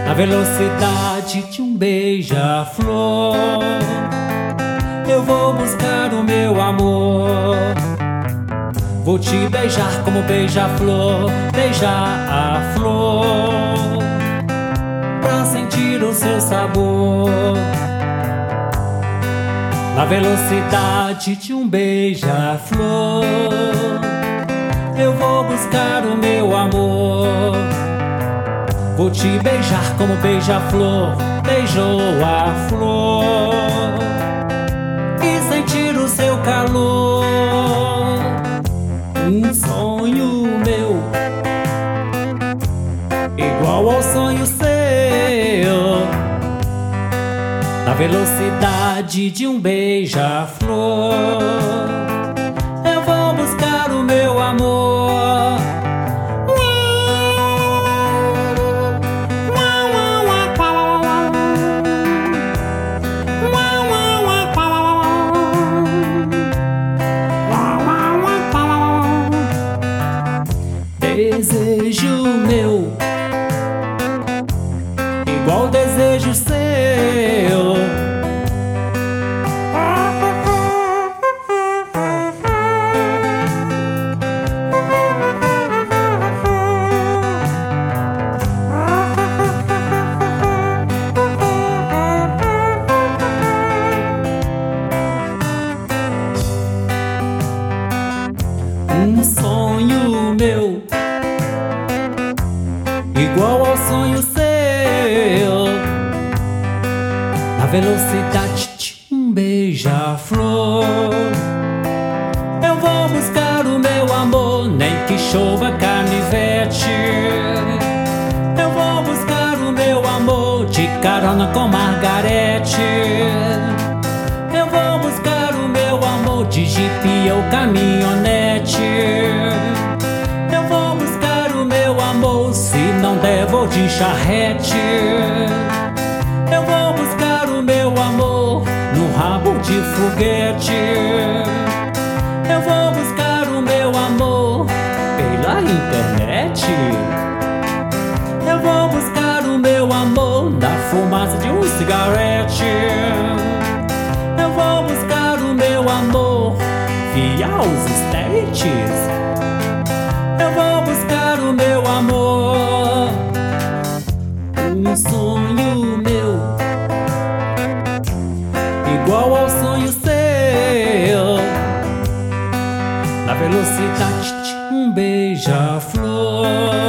Na velocidade de um beija-flor, eu vou buscar o meu amor. Vou te beijar como beija-flor, beijar a flor, pra sentir o seu sabor. Na velocidade de um beija-flor, eu vou buscar o meu amor. Vou te beijar como beija-flor beijou a flor, e sentir o seu calor. Um sonho meu, igual ao sonho seu. Na velocidade de um beija-flor, eu vou buscar o meu amor. Desejo meu, igual desejo seu. Um sonho meu, igual ao sonho seu. Na velocidade de um beija-flor, eu vou buscar o meu amor, nem que chova canivete. Eu vou buscar o meu amor de carona com Margarete. Eu vou buscar o meu amor de jipe ou caminhonete. Eu vou buscar o meu amor, se não der vou de charrete. Eu vou buscar o meu amor no rabo de foguete. Eu vou buscar o meu amor pela internet. Eu vou buscar o meu amor na fumaça de um cigarete. Eu vou buscar o meu amor via os States. Eu vou buscar o meu amor. Um sonho meu, igual ao sonho seu. Na velocidade de um beija-flor,